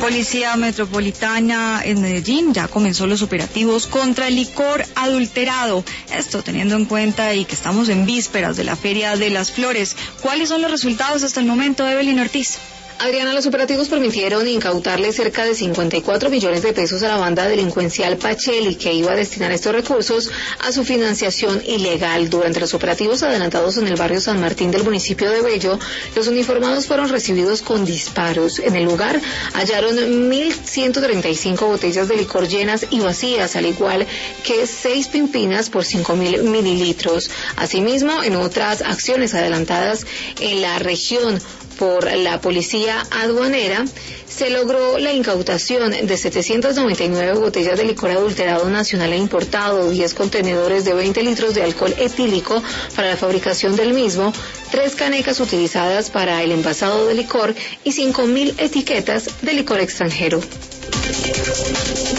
Policía Metropolitana en Medellín ya comenzó los operativos contra el licor adulterado. Esto teniendo en cuenta y que estamos en vísperas de la Feria de las Flores. ¿Cuáles son los resultados hasta el momento, Evelyn Ortiz? Adriana, los operativos permitieron incautarle cerca de 54 millones de pesos a la banda delincuencial Pacheli, que iba a destinar estos recursos a su financiación ilegal. Durante los operativos adelantados en el barrio San Martín del municipio de Bello, los uniformados fueron recibidos con disparos. En el lugar hallaron 1.135 botellas de licor llenas y vacías, al igual que 6 pimpinas por 5.000 mililitros. Asimismo, en otras acciones adelantadas en la región por la policía aduanera, se logró la incautación de 799 botellas de licor adulterado nacional e importado, 10 contenedores de 20 litros de alcohol etílico para la fabricación del mismo, 3 canecas utilizadas para el envasado de licor y 5.000 etiquetas de licor extranjero.